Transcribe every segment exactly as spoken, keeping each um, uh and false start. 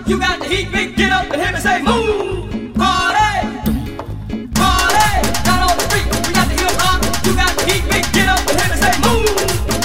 You got the heat, big, get up and hit me, say move. Party, party, down on the street, we got the hip hop. You got the heat, big, get up and hit me, say move.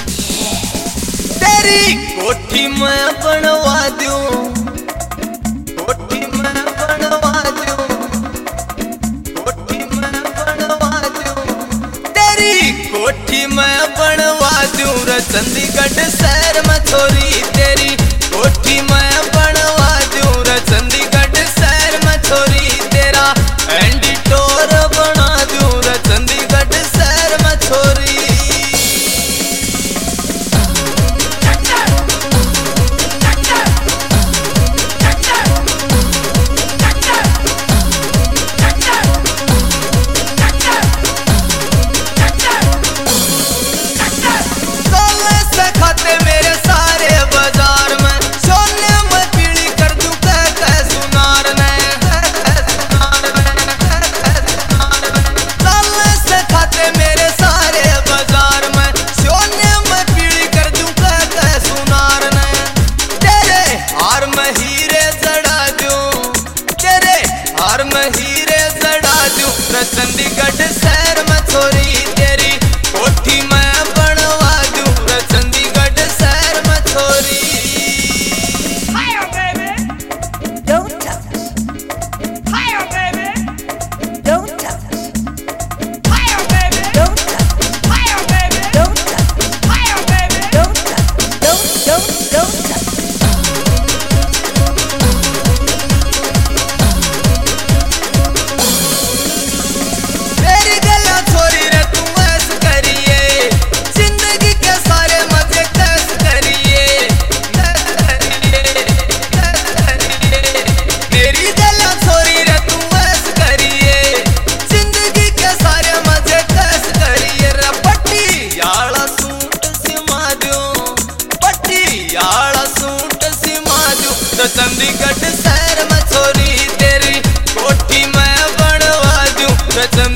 तेरी कोठी मैं बनवा दूं, कोठी मैं बनवा दूं, कोठी मैं बनवा दूं, तेरी कोठी मैं बनवा दूं रे चंडीगढ़ शहर में छोरी तेरी कोठी मैं बनवा दूं रे चंडीगढ़ शहर में छोरी तेरा एंडीटोर बना दूं रे चंडीगढ़ शहर में छोरी चंडीगढ़ शहर में छोरी तेरी कोठी मैं बनवा दूं रे चंडीगढ़ शहर में छोरी Higher, baby. Don't touch. Higher, baby. Don't touch. Higher, baby. Don't touch. Higher, baby. Don't touch. Higher, baby. Don't touch. Don't don't don't touch. Chandigarh शहर में छोरी तेरी कोठी मैं बनवा दूं।